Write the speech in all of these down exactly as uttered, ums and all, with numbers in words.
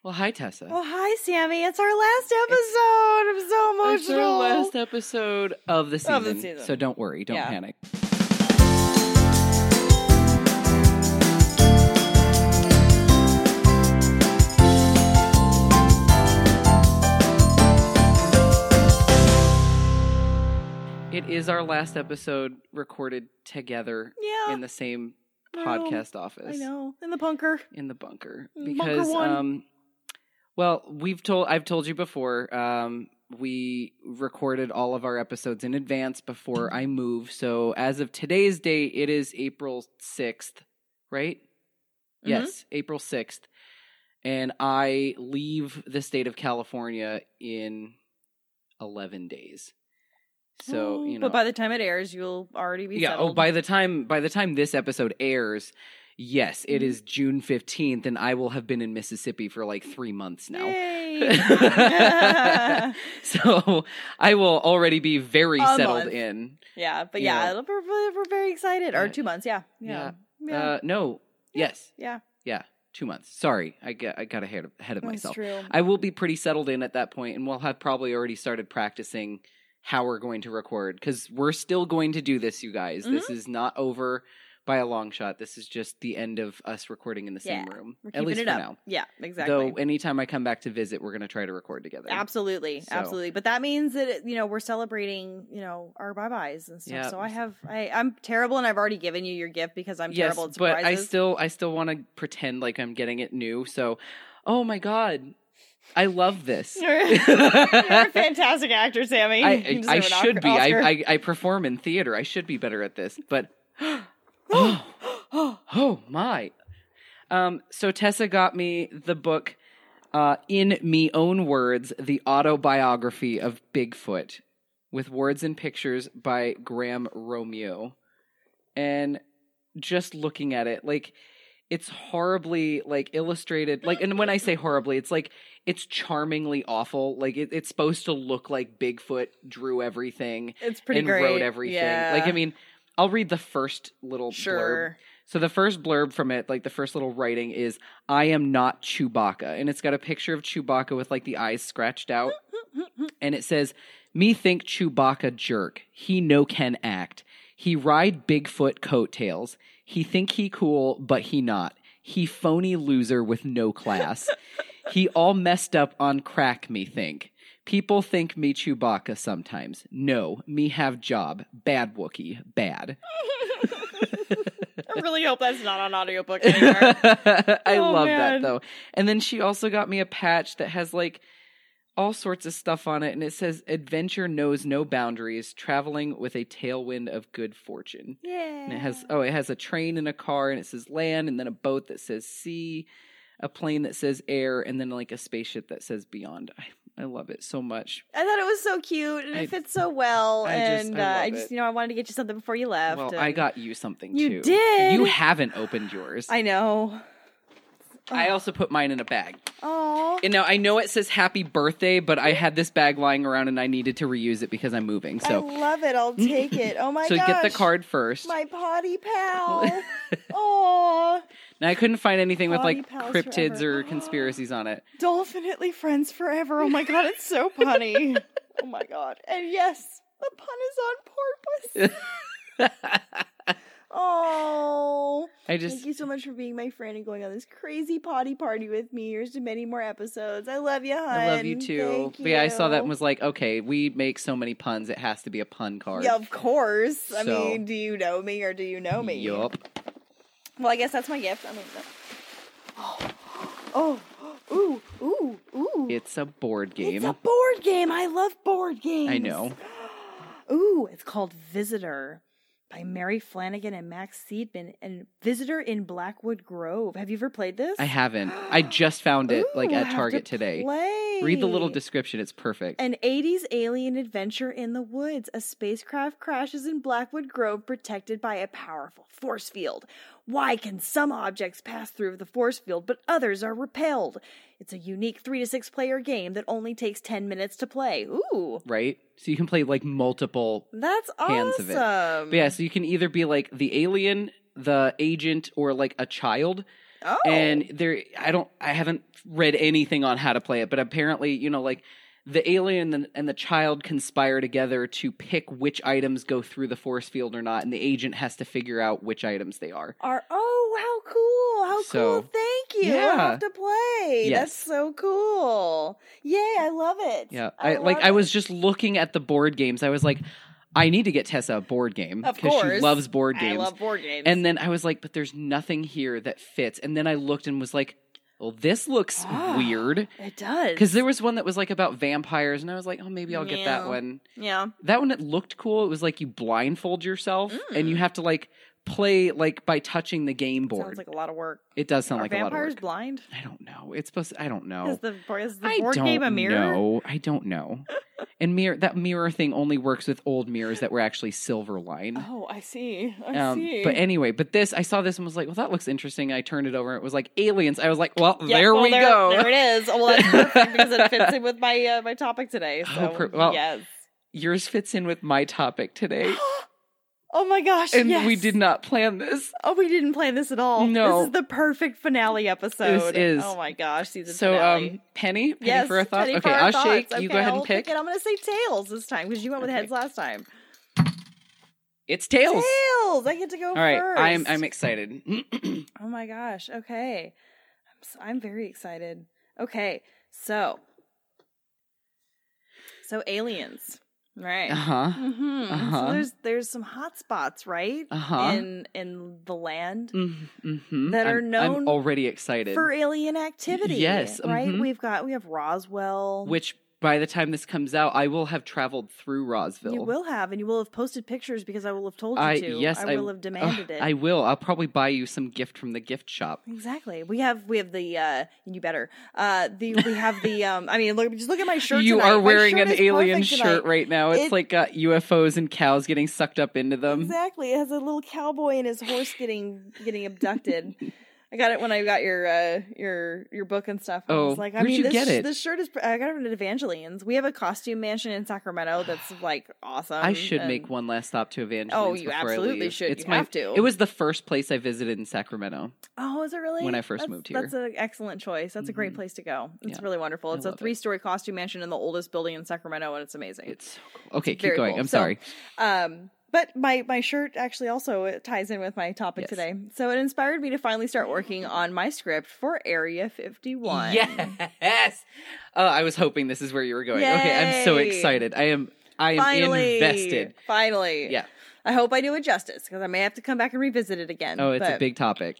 Well, hi, Tessa. Well, hi, Sammy. It's our last episode. I'm so emotional. It's our last episode of the season. Of the season. So don't worry. Don't Yeah. panic. It is our last episode recorded together Yeah. in the same I know. podcast office. I know. In the bunker. In the bunker. In bunker Because one. um well, we've told I've told you before, um we recorded all of our episodes in advance before I move. So as of today's date, it is April sixth, right? Mhm. Yes, April sixth. And I leave the state of California in eleven days. So, Oh, you know. But by the time it airs, you'll already be Yeah, settled. oh by the time by the time this episode airs, yes, it Mhm. is June fifteenth and I will have been in Mississippi for like three months now. Yay. So I will already be very A settled month. in. yeah, but You yeah, know. we're, we're, we're very excited. Or Yeah. two months, yeah. Yeah. Yeah. Uh no. Yes. yeah. Yeah. Two months. Sorry. I got I got ahead of, ahead of That's myself. true. I will be pretty settled in at that point and we'll have probably already started practicing how we're going to record because we're still going to do this, you guys. Mm-hmm. This is not over by a long shot. This is just the end of us recording in the same Yeah. room. We're At keeping least it for up. now. Yeah, exactly. Though anytime I come back to visit, we're going to try to record together. Absolutely, So- absolutely. But that means that, you know, we're celebrating, you know, our bye-byes and stuff. Yeah. So I have, I, I'm terrible and I've already given you your gift because I'm Yes, terrible at but surprises. I still I still want to pretend like I'm getting it new. So, oh my god, I love this. You're, you're a fantastic actor, Sammy. I You I, I deserve an should be. Oscar. I, I I perform in theater. I should be better at this. But oh, oh my. Um. So Tessa got me the book, uh, in me own words, the autobiography of Bigfoot, with words and pictures by Graham Romeo, and just looking at it, like. It's horribly like illustrated, like, and when I say horribly, it's like it's charmingly awful. Like it, it's supposed to look like Bigfoot drew everything It's pretty and great. wrote everything. Yeah. Like, I mean, I'll read the first little blurb. Sure. So the first blurb from it, like the first little writing is, I am not Chewbacca. And it's got a picture of Chewbacca with like the eyes scratched out. And it says, me think Chewbacca jerk. He no can act. He ride Bigfoot coattails. He think he cool, but he not. He phony loser with no class. He all messed up on crack, me think. People think me Chewbacca sometimes. No, me have job. Bad Wookie. Bad. I really hope that's not on audiobook anymore. I Oh, love man. that, though. And then she also got me a patch that has, like, all sorts of stuff on it, and it says, adventure knows no boundaries, traveling with a tailwind of good fortune. Yeah. And it has, oh, it has a train and a car, and it says land, and then a boat that says sea, a plane that says air, and then, like, a spaceship that says beyond. I, I love it so much. I thought it was so cute and I- it fits so well. I just- and I uh, love I just, it. you know, I wanted to get you something before you left. Well, and I got you something, You too. did? You haven't opened yours. I know. I also put mine in a bag. Oh. And now I know it says happy birthday, but I had this bag lying around and I needed to reuse it because I'm moving. So, I love it. I'll take it. Oh my so gosh. get the card first. My potty pal. Oh. Now I couldn't find anything with Potty like pals cryptids forever. or conspiracies on it. Dolphinitely friends forever. Oh my god, it's so punny. Oh my god. And yes, the pun is on purpose. Oh. I just Thank you so much for being my friend and going on this crazy potty party with me. Here's to many more episodes. I love you, hon. I love you too. Thank But yeah, I saw that and you. was like, okay, we make so many puns, it has to be a pun card. Yeah, of course. I So- mean, do you know me or do you know me? Yup. Well, I guess that's my gift. I mean, oh, ooh, ooh, ooh. It's a board game. It's a board game. I love board games. I know. Ooh, it's called Visitor by Mary Flanagan and Max Seidman, and Visitor in Blackwood Grove. Have you ever played this? I haven't. I just found it like Ooh, I at have Target to today. play. Read the little description. It's perfect. An eighties alien adventure in the woods. A spacecraft crashes in Blackwood Grove protected by a powerful force field. Why can some objects pass through the force field but others are repelled? It's a unique three to six player game that only takes ten minutes to play. Ooh, Right? So you can play like multiple. that's awesome. Hands of it. But yeah, so you can either be like the alien, the agent, or like a child. Oh. And there, I don't, I haven't read anything on how to play it, but apparently, you know, like the alien and the, and the child conspire together to pick which items go through the force field or not, and the agent has to figure out which items they are. Are oh, how cool! How So, cool! Thank you. yeah. I'll have to play. Yes. That's so cool. Yay! I love it. Yeah, I, I, like love I it. was just looking at the board games. I was like, I need to get Tessa a board game Of because she course. loves board games. I love board games. And then I was like, but there's nothing here that fits. And then I looked and was like, well, this looks Ah, weird. It does. Because there was one that was like about vampires, and I was like, oh, maybe I'll get that Yeah. one. yeah. That one, it looked cool. It was like you blindfold yourself, and Mm. you have to like play like by touching the game board. Sounds like a lot of work. It does sound Are like a lot of vampires work. blind? I don't know. It's supposed to, I don't know. Is the, is the I board don't game a mirror? know. I don't know. And mirror that mirror thing only works with old mirrors that were actually silver lined. Oh, I see. I Um, see. but anyway, but this I saw this and was like, well, that looks interesting. I turned it over and it was like aliens. I was like, well, Yeah, there well, we there, go. There it is. Well, that's perfect because it fits in with my uh, my topic today. Oh, So per- well, yes. Yours fits in with my topic today, Oh my gosh! and yes. we did not plan this. Oh, we didn't plan this at all. No. This is the perfect finale episode. This is. Oh my gosh, season So, finale. um, Penny, Penny yes, for a thought. Penny Okay, for our I'll thoughts. shake. Okay, You go ahead I'll and pick. it. I'm going to say tails this time because you went with Okay. heads last time. It's tails. Tails! I get to go All right, first. I'm I'm excited. Oh my gosh. Okay. I'm so, I'm very excited. Okay. So. So aliens. Right. uh huh. hmm Uh-huh. So there's there's some hot spots, right? Uh huh. In in the land Mm-hmm. that are I'm, known I'm already excited. for alien activity. Yes, Right? mhm. We've got we have Roswell. Which by the time this comes out, I will have traveled through Roswell. you will have, and you will have posted pictures because I will have told you I to. yes, I will have demanded ugh, it. I will. I'll probably buy you some gift from the gift shop. Exactly. We have we have the uh you better. Uh the we have the um I mean look just look at my shirt You tonight. are My wearing shirt an is alien perfect shirt tonight. right now. It's It- like got U F Os and cows getting sucked up into them. Exactly. It has a little cowboy and his horse getting getting abducted. I got it when I got your uh your your book and stuff. I Oh, was like, I where'd mean, you this, get it? this shirt is. I got it at Evangeline's. We have a costume mansion in Sacramento that's like awesome. I should and- make one last stop to Evangeline's. Oh, you before I absolutely leave. should. It's You my, have to. It was the first place I visited in Sacramento. Oh, is it really? when I first That's- moved here. That's an excellent choice. That's a great Mhm. place to go. It's Yeah. really wonderful. I It's a love it. three-story costume mansion in the oldest building in Sacramento, and it's amazing. It's so cool. Okay, It's keep very going. cool. I'm So, sorry. Um, but my, my shirt actually also ties in with my topic Yes. today. So it inspired me to finally start working on my script for Area fifty-one. Yes. Oh, I was hoping this is where you were going. Okay, I'm so Yay. excited. I am. I am Finally. invested. Finally. Yeah. I hope I do it justice because I may have to come back and revisit it again. Oh, it's a but- big topic.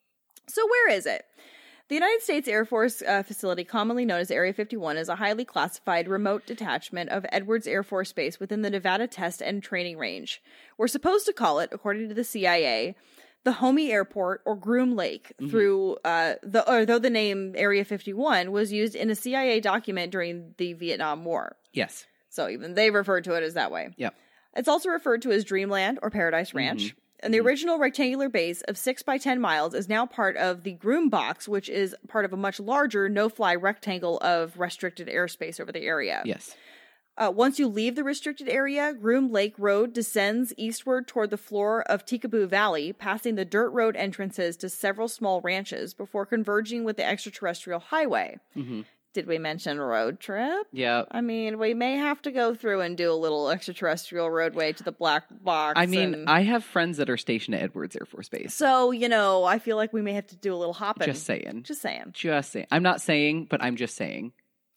So where is it? The United States Air Force uh, facility, commonly known as Area fifty-one, is a highly classified remote detachment of Edwards Air Force Base within the Nevada Test and Training Range. We're supposed to call it, according to the C I A, the Homey Airport or Groom Lake, Mhm. through uh, the although the name Area fifty-one was used in a C I A document during the Vietnam War. Yes. So even they referred to it as that way. Yep. It's also referred to as Dreamland or Paradise Ranch. Mhm. And the Mhm. original rectangular base of six by ten miles is now part of the Groom Box, which is part of a much larger no-fly rectangle of restricted airspace over the area. Yes. Uh, once you leave the restricted area, Groom Lake Road descends eastward toward the floor of Tikaboo Valley, passing the dirt road entrances to several small ranches before converging with the extraterrestrial highway. hmm Did we mention road trip? Yeah. I mean, we may have to go through and do a little extraterrestrial roadway to the black box. I mean, and- I have friends that are stationed at Edwards Air Force Base. so, you know, I feel like we may have to do a little hopping. Just saying. Just saying. Just saying. I'm not saying, but I'm just saying.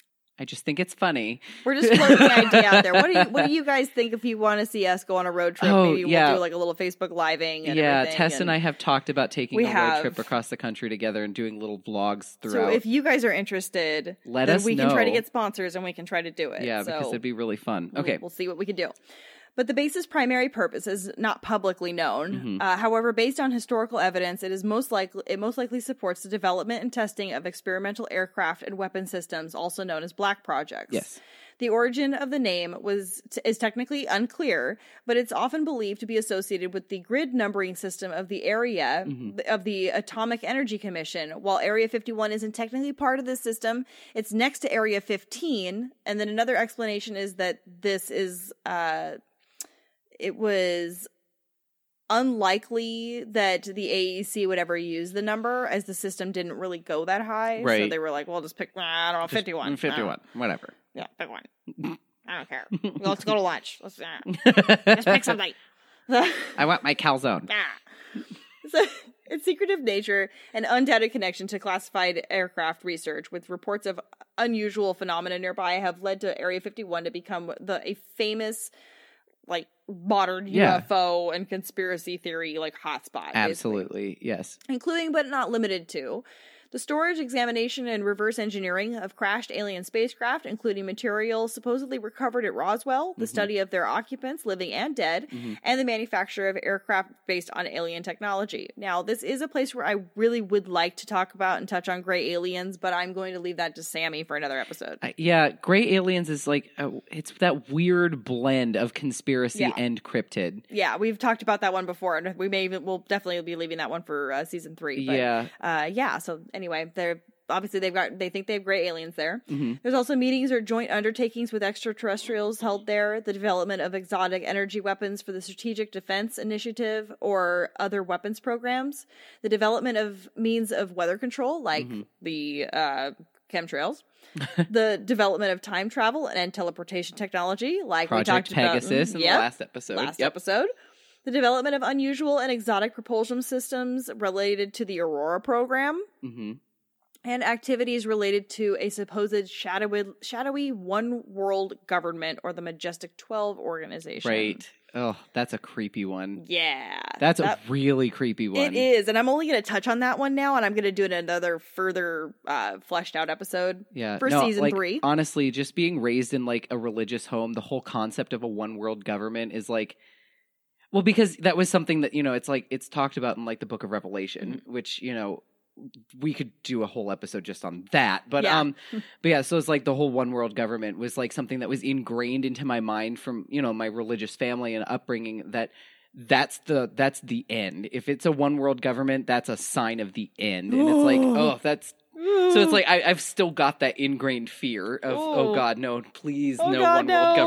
I just think it's funny. We're just floating the idea out there. What do you What do you guys think if you want to see us go on a road trip? Oh, Maybe we'll yeah. do like a little Facebook living. And Yeah, everything, Tess and I have talked about taking We a road have. trip across the country together and doing little vlogs So throughout. if you guys are interested, Let then us we can try to know. get sponsors and we can try to do it. yeah, so because it'd be really fun. we'll- Okay. we'll see what we can do. But the base's primary purpose is not publicly known. Mhm. Uh, however, based on historical evidence, it is most likely it most likely supports the development and testing of experimental aircraft and weapon systems, also known as black projects. Yes. The origin of the name was is technically unclear, but it's often believed to be associated with the grid numbering system of the area Mhm. of the Atomic Energy Commission. While Area fifty-one isn't technically part of this system, it's next to Area fifteen. And then another explanation is that this is uh, it was unlikely that the A E C would ever use the number, as the system didn't really go that high. Right. So they were like, well, just pick, I don't know, fifty-one. Just fifty-one, Uh, whatever. yeah, pick one. I don't care. Well, let's go to lunch. Let's, uh, let's pick something. I want my calzone. Ah. So, its secretive nature and undoubted connection to classified aircraft research, with reports of unusual phenomena nearby, have led to Area fifty-one to become the a famous, like, modern Yeah. U F O and conspiracy theory, like, hotspot. Absolutely, basically. yes. Including, but not limited to, the storage, examination, and reverse engineering of crashed alien spacecraft, including materials supposedly recovered at Roswell, the Mhm. study of their occupants, living and dead, Mhm. and the manufacture of aircraft based on alien technology. Now, this is a place where I really would like to talk about and touch on gray aliens, but I'm going to leave that to Sammy for another episode. Uh, yeah, Gray Aliens is like, uh, it's that weird blend of conspiracy Yeah. and cryptid. Yeah, we've talked about that one before, and we may even, we'll definitely be leaving that one for uh, season three. But, Yeah. Uh, yeah, so anyway, they're obviously they've got they think they have gray aliens there. hmm There's also meetings or joint undertakings with extraterrestrials held there, the development of exotic energy weapons for the Strategic Defense Initiative or other weapons programs, the development of means of weather control like Mhm. the uh, chemtrails, the development of time travel and teleportation technology like Project we talked Pegasus about in yep, the last episode. last Yep. episode. The development of unusual and exotic propulsion systems related to the Aurora program, hmm and activities related to a supposed shadowy, shadowy one world government or the Majestic twelve organization. Right. Oh, that's a creepy one. Yeah. That's that- a really creepy one. It is, and I'm only going to touch on that one now, and I'm going to do it in another further uh, fleshed out episode. Yeah. for no, season like, three. Honestly, just being raised in like a religious home, the whole concept of a one world government is like, well, because that was something that, you know, it's like, it's talked about in like the book of Revelation, Mm-hmm. which, you know, we could do a whole episode just on that. But, Yeah. um, but yeah, so it's like the whole one world government was like something that was ingrained into my mind from, you know, my religious family and upbringing, that that's the, that's the end. If it's a one world government, that's a sign of the end. And it's like, oh, that's, so it's like I, I've still got that ingrained fear of, oh, Oh. God, no, please, Oh, no God, one no. world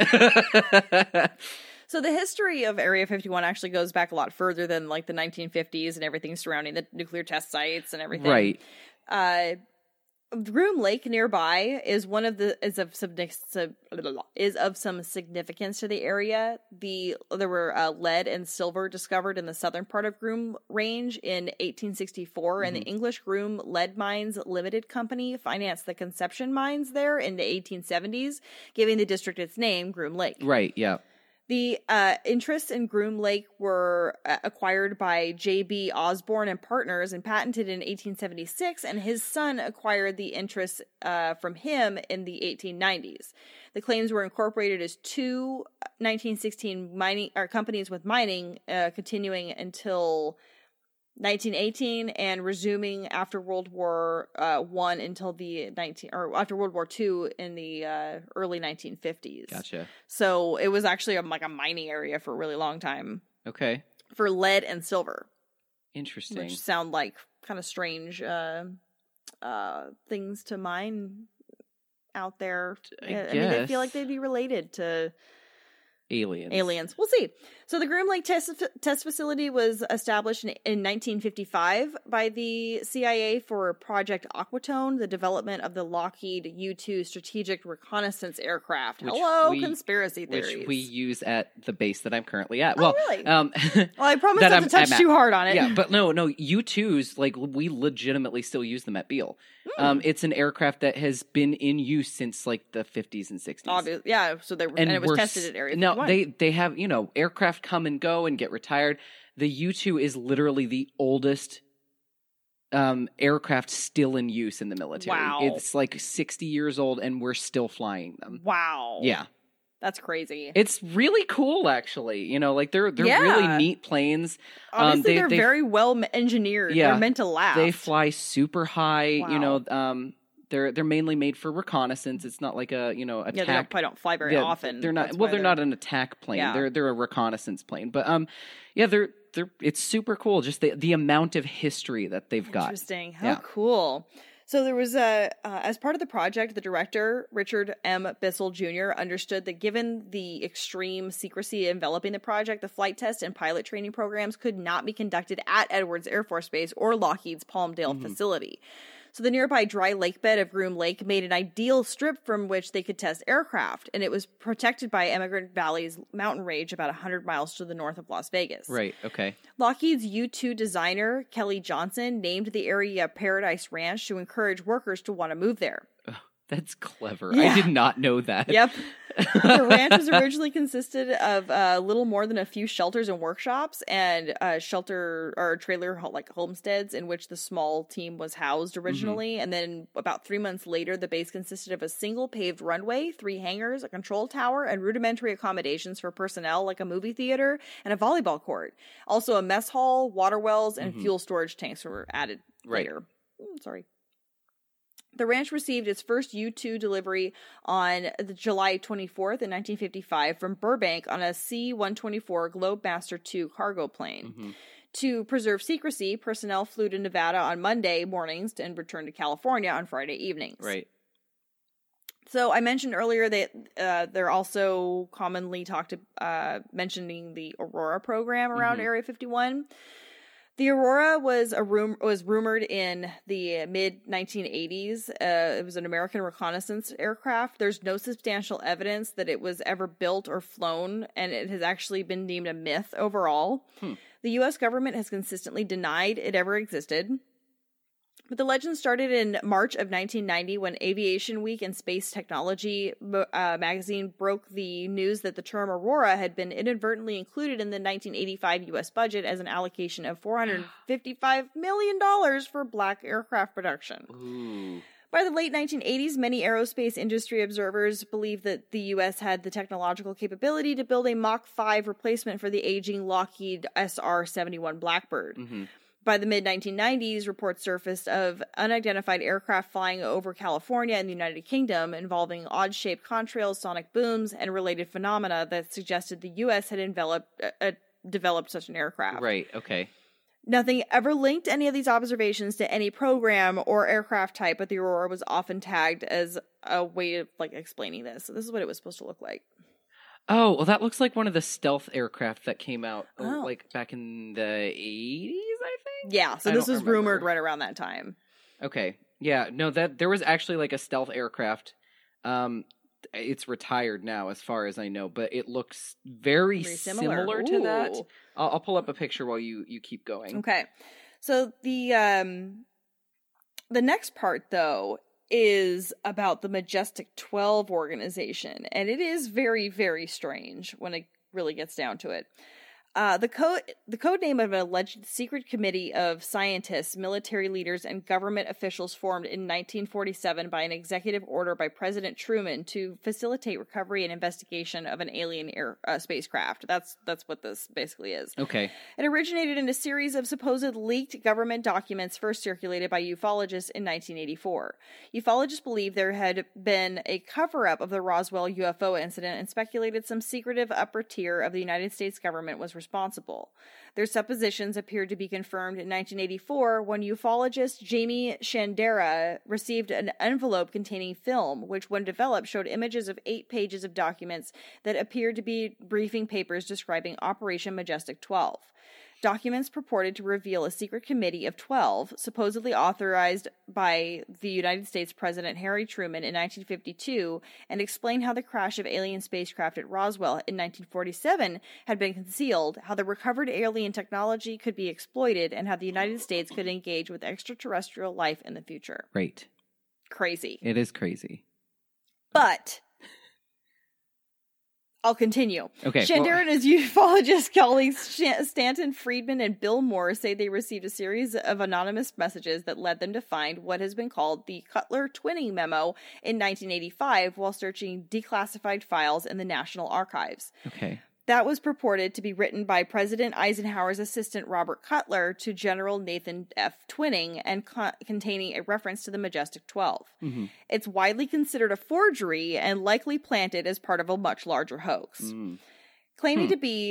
government. So the history of Area fifty-one actually goes back a lot further than like the nineteen fifties and everything surrounding the nuclear test sites and everything. Right. Uh, Groom Lake nearby is one of the is of some is of some significance to the area. The there were uh, lead and silver discovered in the southern part of Groom Range in eighteen sixty-four, and the English Groom Lead Mines Limited Company financed the Conception mines there in the eighteen seventies, giving the district its name, Groom Lake. Right, yeah. The uh, interests in Groom Lake were uh, acquired by J B Osborne and Partners and patented in eighteen seventy-six, and his son acquired the interests uh, from him in the eighteen nineties. The claims were incorporated as two nineteen sixteen mining or companies with mining, uh, continuing until nineteen eighteen and resuming after World War uh, One until the nineteen or after World War Two in the uh, early nineteen fifties. Gotcha. So it was actually a, like a mining area for a really long time Okay. for lead and silver, Interesting. which sound like kind of strange uh, uh, things to mine out there. I Yeah, I mean, they feel guess. like they'd be related to Aliens. aliens. We'll see. So the Groom Lake test test facility was established in, in nineteen fifty-five by the C I A for Project Aquatone, the development of the Lockheed U two strategic reconnaissance aircraft. Which Hello, we- conspiracy theories. Which we use at the base that I'm currently at. Oh, Well, really? um, well, I promise that not I'm- to touch I'm at. too hard on it. yeah, but no, no, U twos, like, we legitimately still use them at Beale. Hmm. Um, it's an aircraft that has been in use since, like, the fifties and sixties. Obvious. Yeah. So they were, and, it was we're tested s- at Area No, fifty-one. they they have, you know, aircraft come and go and get retired. The U two is literally the oldest um, aircraft still in use in the military. Wow. It's like sixty years old and we're still flying them. Wow. Yeah. That's crazy. It's really cool, actually. You know, like they're they're Yeah. really neat planes. Obviously, um, they- they're they- very well engineered. Yeah. They're meant to last. They fly super high. Wow. You know, um, they're they're mainly made for reconnaissance. It's not like a you know Yeah, they don't, attack. probably don't fly very Yeah, often. They're not. That's Well, why they're, not an attack plane. Yeah. They're they're a reconnaissance plane. But um, yeah, they're they're. It's super cool. Just the the amount of history that they've got. Interesting. How Yeah. cool. So there was a, uh, as part of the project, the director, Richard M. Bissell Junior, understood that given the extreme secrecy enveloping the project, the flight test and pilot training programs could not be conducted at Edwards Air Force Base or Lockheed's Palmdale Mhm. facility. So the nearby dry lake bed of Groom Lake made an ideal strip from which they could test aircraft, and it was protected by Emigrant Valley's mountain range about one hundred miles to the north of Las Vegas. Right, okay. Lockheed's U two designer, Kelly Johnson, named the area Paradise Ranch to encourage workers to want to move there. Ugh, that's clever. Yeah. I did not know that. Yep. The ranch was originally consisted of a uh, little more than a few shelters and workshops and uh, shelter or trailer like homesteads in which the small team was housed originally. Mm-hmm. And then about three months later, the base consisted of a single paved runway, three hangars, a control tower, and rudimentary accommodations for personnel like a movie theater and a volleyball court. Also a mess hall, water wells, and mm-hmm. fuel storage tanks were added right. later. Mm, sorry. The ranch received its first U two delivery on the July twenty-fourth in nineteen fifty-five from Burbank on a C one twenty-four Globemaster two cargo plane. Mm-hmm. To preserve secrecy, personnel flew to Nevada on Monday mornings and returned to California on Friday evenings. Right. So I mentioned earlier that uh, they're also commonly talked to, uh, mentioning the Aurora program around mm-hmm. Area fifty-one. The Aurora was a rum- was rumored in the mid nineteen eighties. Uh, it was an American reconnaissance aircraft. There's no substantial evidence that it was ever built or flown, and it has actually been deemed a myth overall. Hmm. The U S government has consistently denied it ever existed. But the legend started in March of nineteen ninety when Aviation Week and Space Technology uh, magazine broke the news that the term Aurora had been inadvertently included in the nineteen eighty-five U S budget as an allocation of four hundred fifty-five million dollars for black aircraft production. Ooh. By the late nineteen eighties, many aerospace industry observers believed that the U S had the technological capability to build a Mach five replacement for the aging Lockheed S R seventy-one Blackbird. Mm-hmm. By the mid nineteen nineties, reports surfaced of unidentified aircraft flying over California and the United Kingdom involving odd-shaped contrails, sonic booms, and related phenomena that suggested the U S had enveloped, uh, developed such an aircraft. Right, okay. Nothing ever linked any of these observations to any program or aircraft type, but the Aurora was often tagged as a way of like explaining this. So this is what it was supposed to look like. Oh, well, that looks like one of the stealth aircraft that came out oh. like back in the eighties, I think? Yeah, so I this was remember. rumored right around that time. Okay. Yeah, no, that there was actually like a stealth aircraft. Um, it's retired now as far as I know, but it looks very, very similar, similar to that. I'll, I'll pull up a picture while you, you keep going. Okay. So the um, the next part, though, is about the Majestic twelve organization, and it is very, very strange when it really gets down to it. Uh, the code the code name of an alleged secret committee of scientists, military leaders, and government officials formed in nineteen forty-seven by an executive order by President Truman to facilitate recovery and investigation of an alien air uh, spacecraft. That's that's what this basically is. Okay. It originated in a series of supposed leaked government documents first circulated by ufologists in nineteen eighty-four. Ufologists believed there had been a cover-up of the Roswell U F O incident and speculated some secretive upper tier of the United States government was responsible. responsible. Their suppositions appeared to be confirmed in nineteen eighty-four when ufologist Jamie Shandera received an envelope containing film, which when developed showed images of eight pages of documents that appeared to be briefing papers describing Operation Majestic twelve. Documents purported to reveal a secret committee of twelve, supposedly authorized by the United States President Harry Truman in nineteen fifty-two, and explain how the crash of alien spacecraft at Roswell in nineteen forty-seven had been concealed, how the recovered alien technology could be exploited, and how the United States could engage with extraterrestrial life in the future. Right. Crazy. It is crazy. But I'll continue. Okay. Shandera well, and his ufologist colleagues Stanton Friedman and Bill Moore say they received a series of anonymous messages that led them to find what has been called the Cutler Twinning Memo in nineteen eighty-five while searching declassified files in the National Archives. Okay. That was purported to be written by President Eisenhower's assistant Robert Cutler to General Nathan F. Twining and co- containing a reference to the Majestic twelve. Mm-hmm. It's widely considered a forgery and likely planted as part of a much larger hoax. Mm. Claiming hmm. to be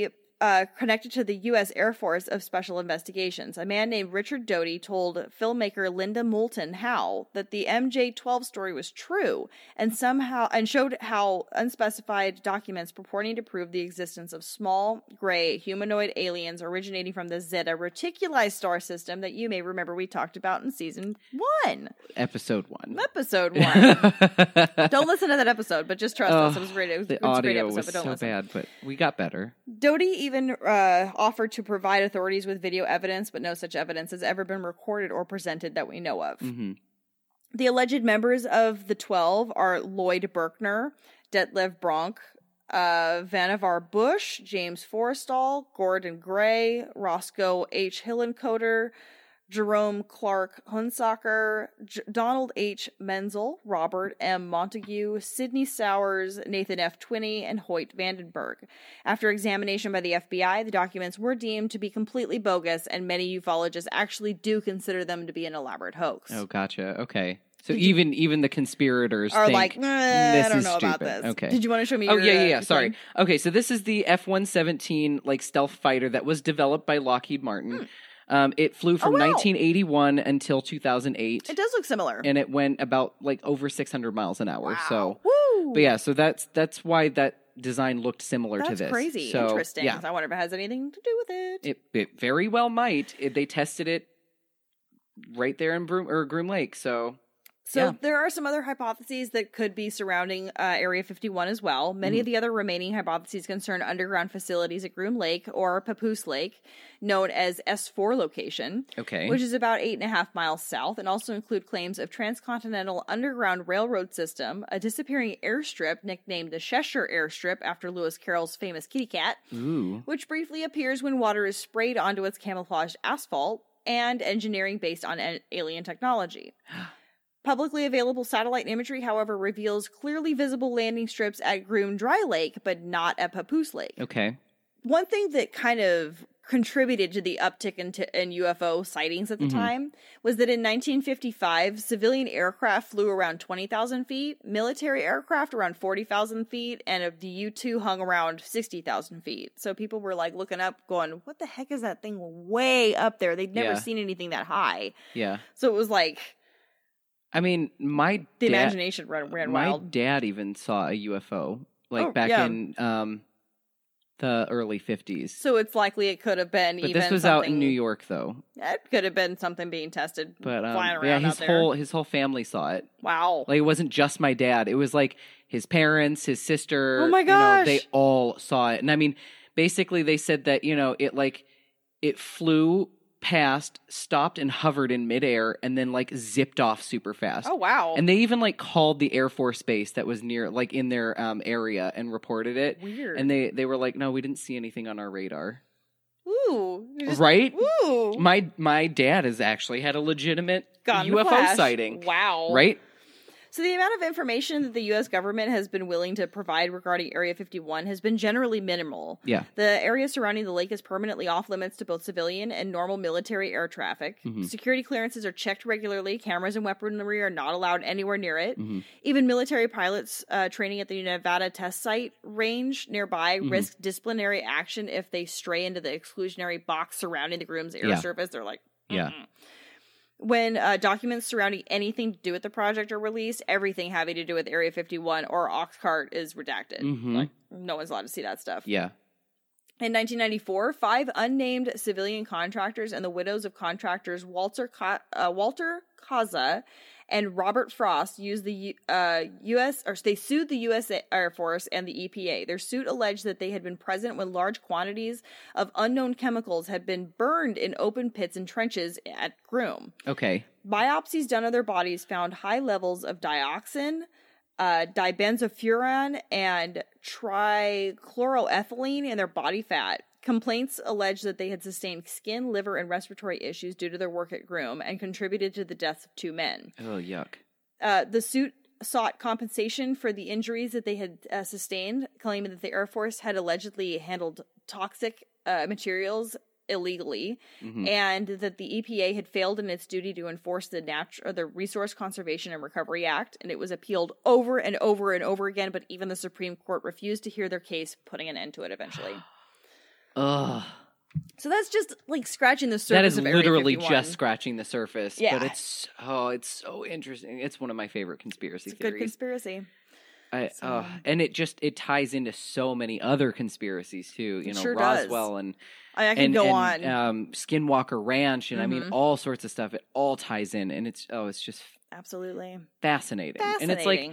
uh, connected to the U S Air Force of Special Investigations. A man named Richard Doty told filmmaker Linda Moulton Howe that the M J twelve story was true, and somehow and showed how unspecified documents purporting to prove the existence of small, gray, humanoid aliens originating from the Zeta Reticuli star system that you may remember we talked about in season one. Episode one. Episode one. Don't listen to that episode, but just trust oh, us. It was great. It was, the it was a great audio episode, was but don't so listen. bad, but we got better. Doty even uh, offered to provide authorities with video evidence, but no such evidence has ever been recorded or presented that we know of. Mm-hmm. The alleged members of the Twelve are Lloyd Berkner, Detlev Bronk, uh, Vannevar Bush, James Forrestal, Gordon Gray, Roscoe H. Hillenkoetter, Jerome Clark Hunsaker, J- Donald H. Menzel, Robert M. Montague, Sidney Sowers, Nathan F. Twinney, and Hoyt Vandenberg. After examination by the F B I, the documents were deemed to be completely bogus, and many ufologists actually do consider them to be an elaborate hoax. Oh, gotcha. Okay. So Did you- even even the conspirators Are think like, "Nah, this I don't is know about stupid." this. Okay. Did you want to show me Oh your, yeah, yeah, uh, yeah. your Sorry. thing? Okay, so this is the F one seventeen like stealth fighter that was developed by Lockheed Martin. Hmm. Um, it flew from Oh, wow. nineteen eighty-one until two thousand eight, It does look similar. and it went about like over six hundred miles an hour. Wow. So, Woo! but yeah, so that's that's why that design looked similar That's to this. crazy. So, Interesting. Yeah, I wonder if it has anything to do with it. it it very well might. It, they tested it right there in Broom or Groom Lake. So. So Yeah. there are some other hypotheses that could be surrounding uh, Area fifty-one as well. Many Mhm. of the other remaining hypotheses concern underground facilities at Groom Lake or Papoose Lake, known as S four location, Okay. which is about eight and a half miles south, and also include claims of transcontinental underground railroad system, a disappearing airstrip nicknamed the Cheshire Airstrip after Lewis Carroll's famous kitty cat, Ooh. which briefly appears when water is sprayed onto its camouflaged asphalt, and engineering based on a- alien technology. Publicly available satellite imagery, however, reveals clearly visible landing strips at Groom Dry Lake, but not at Papoose Lake. Okay. One thing that kind of contributed to the uptick in, t- in U F O sightings at the Mhm. time was that in nineteen fifty-five, civilian aircraft flew around twenty thousand feet, military aircraft around forty thousand feet, and the U two hung around sixty thousand feet. So people were like looking up going, what the heck is that thing way up there? They'd never Yeah. seen anything that high. Yeah. So it was like I mean, my the dad, imagination ran, ran my wild. dad even saw a U F O like Oh, back yeah. in um the early fifties. So it's likely it could have been But even this was something, out in New York though. It could have been something being tested, But um, flying but yeah, around his out there. whole his whole family saw it. Wow. Like it wasn't just my dad. It was like his parents, his sister. Oh my You know, they gosh. all saw it. And I mean, basically they said that, you know, it like it flew past, stopped and hovered in midair, and then like zipped off super fast. Oh wow. And they even like called the Air Force base that was near, like in their um, area, and reported it. Weird. And they they were like, no, we didn't see anything on our radar. Ooh. you just- Right? Ooh. My my dad has actually had a legitimate Gone in U a F O flash. sighting. Wow. Right? So the amount of information that the U S government has been willing to provide regarding Area fifty-one has been generally minimal. Yeah. The area surrounding the lake is permanently off limits to both civilian and normal military air traffic. Mhm. Security clearances are checked regularly. Cameras and weaponry are not allowed anywhere near it. Mhm. Even military pilots uh, training at the Nevada test site range nearby Mhm. risk disciplinary action if they stray into the exclusionary box surrounding the Groom's air Yeah. surface. They're like, Yeah. "Mm-mm." When uh, documents surrounding anything to do with the project are released, everything having to do with Area fifty-one or Oxcart is redacted. Mhm. Like, no one's allowed to see that stuff. Yeah. In nineteen ninety-four, five unnamed civilian contractors and the widows of contractors Walter Ka- uh, Walter Kaza and Robert Frost used the U- uh, U S or they sued the U S Air Force and the E P A. Their suit alleged that they had been present when large quantities of unknown chemicals had been burned in open pits and trenches at Groom. Okay. Biopsies done on their bodies found high levels of dioxin, uh, dibenzofuran, and trichloroethylene in their body fat. Complaints alleged that they had sustained skin, liver, and respiratory issues due to their work at Groom and contributed to the deaths of two men. Oh, yuck. Uh, the suit sought compensation for the injuries that they had uh, sustained, claiming that the Air Force had allegedly handled toxic uh, materials illegally, Mhm. and that the E P A had failed in its duty to enforce the nat- or the Resource Conservation and Recovery Act, and it was appealed over and over and over again, but even the Supreme Court refused to hear their case, putting an end to it eventually. Ugh. So that's just like scratching the surface That is of Area literally fifty-one. just scratching the surface. Yeah. But it's, oh, it's so interesting. It's one of my favorite conspiracy It's a theories. good conspiracy. I, So- uh, and it just, it ties into so many other conspiracies too. You It know, sure does. Roswell and, I, I can and, go and, on. um, Skinwalker Ranch. And I mean, Mhm. all sorts of stuff. It all ties in. And it's, oh, it's just Absolutely. fascinating. Fascinating. And it's like,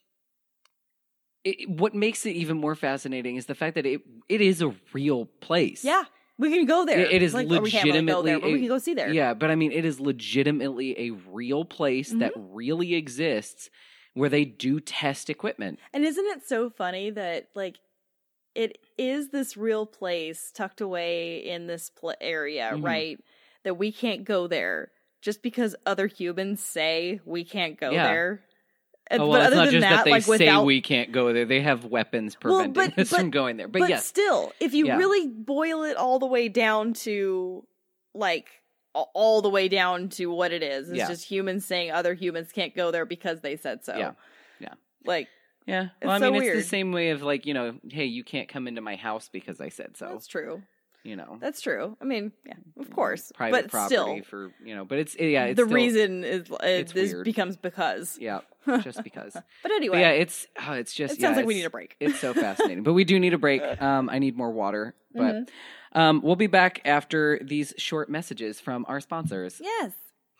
it, what makes it even more fascinating is the fact that it it is a real place. yeah, we can go there. It- it is like, or we can't really go there, legitimately but we a- can go see there. Yeah, but I mean, it is legitimately a real place that Mm-hmm. really exists where they do test equipment. And isn't it so funny that like it is this real place tucked away in this pl- area, Mhm. right? That we can't go there just because other humans say we can't go Yeah. there. And, Oh, but well, it's other not than just that, that they like say without, we can't go there. They have weapons Well, preventing but- us but- from going there. But, but yes, still, if you Yeah. really boil it all the way down to like a- all the way down to what it is, it's Yeah. just humans saying other humans can't go there because they said so. Yeah. Yeah. Like yeah. It's Well, I so mean, it's weird. the same way of like, you know, hey, you can't come into my house because I said so. that's true. You know, That's true. I mean, yeah, of you know, course, private but property still, for, you know, but it's, yeah, it's the still, reason is uh, it's this weird. becomes because. Yeah, just because. But But anyway, yeah, it's oh, it's just it sounds yeah, like we it's- need a break. It's so fascinating, but we do need a break. Um, I need more water, but Mhm. um, we'll be back after these short messages from our sponsors. Yes.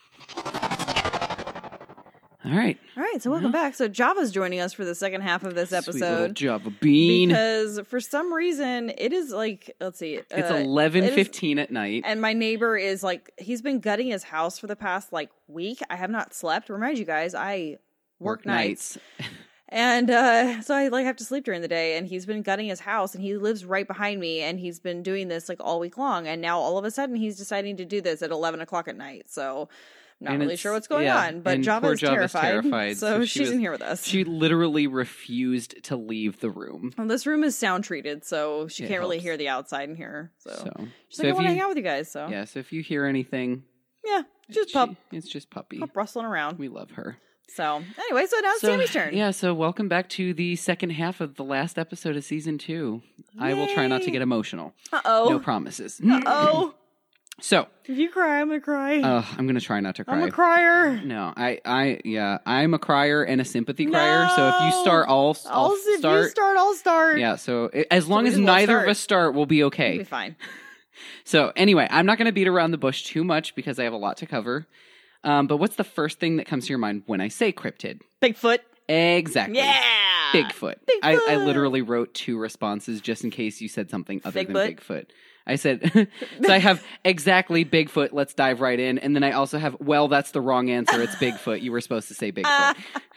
All right, All right. So welcome back. So Java's joining us for the second half of this Sweet little episode Java bean. because for some reason it is like let's see, It's uh, eleven it is- fifteen at night. and my neighbor is like he's been gutting his house for the past like week. I have not slept. Remind you guys, I work, nights. And uh, so I like have to sleep during the day, and he's been gutting his house, and he lives right behind me, and he's been doing this like all week long, and now all of a sudden he's deciding to do this at eleven o'clock at night. So I'm not And really it's- sure what's going yeah, on, but and Java poor is Java's terrified, terrified, so, so she she's was- in here with us. She literally refused to leave the room. Well, this room is sound treated, so she It can't really helps. hear the outside in here. So, So, she's so like, I if want to you, hang out with you guys. So yeah, so if you hear anything, yeah, just she- pup, it's just puppy. pup rustling around. We love her. So anyway, so now it's So, Sammy's turn. Yeah, so welcome back to the second half of the last episode of season two. I will try not to Yay. get emotional. Uh oh. No promises. Uh oh. So, If you cry, I'm gonna cry. uh, I'm going to try not to cry. I'm a crier. No, I, I, yeah, I'm a crier and a sympathy crier. So if you No. start, I'll, I'll I'll, if start. you start, I'll start. Yeah, so i- as long we as just won't neither start. of us start, we'll be It'll okay. be fine. So anyway, I'm not going to beat around the bush too much because I have a lot to cover. Um, but what's the first thing that comes to your mind when I say cryptid? Bigfoot. Exactly. Yeah. Bigfoot. I, I Bigfoot. literally wrote two responses just in case you said something other than Bigfoot. Bigfoot. I said, so I have exactly Bigfoot. Let's dive right in. And then I also have, well, that's the wrong answer. It's Bigfoot. You were supposed to say Bigfoot.